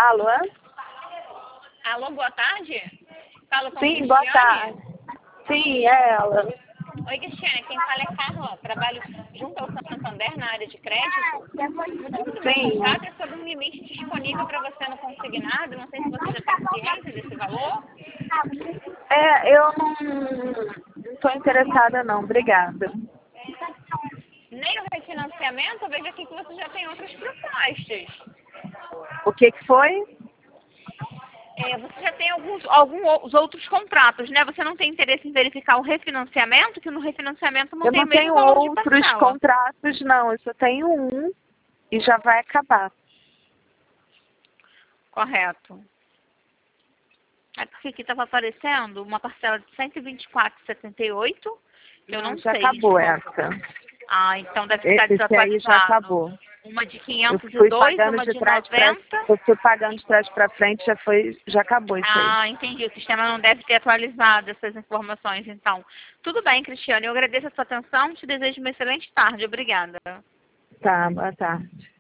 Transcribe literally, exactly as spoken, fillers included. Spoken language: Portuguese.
Alô? Alô, boa tarde? Falo com Sim, Cristiane? boa tarde. Sim, é ela. Oi, Cristiane, quem fala é Carla. Trabalho junto ao Santander na área de crédito. O motivo do meu Sim. contato é sobre um limite disponível para você no consignado. Não sei se você já tem ciência desse valor. É, eu não estou interessada não, obrigada. Nem no refinanciamento, eu vejo aqui que você já tem outras propostas. O que que foi? É, você já tem alguns, alguns outros contratos, né? Você não tem interesse em verificar o refinanciamento, que no refinanciamento não Eu tem não o mesmo tenho valor de outros parcela. contratos não, eu só tenho um e já vai acabar. Correto. É porque aqui estava aparecendo uma parcela de cento e vinte e quatro reais e setenta e oito centavos. Eu não, Não, já sei. acabou de essa. Ah, então deve ficar Esse aí já desatualizado. acabou. Uma de Eu quinhentos e fui dois, pagando uma de de trás para noventa. eu fui pagando de trás para frente, já foi, já acabou isso aí. Ah, entendi. O sistema não deve ter atualizado essas informações, então. Tudo bem, Cristiane. Eu agradeço a sua atenção. Te desejo uma excelente tarde. Obrigada. Tá, boa tarde.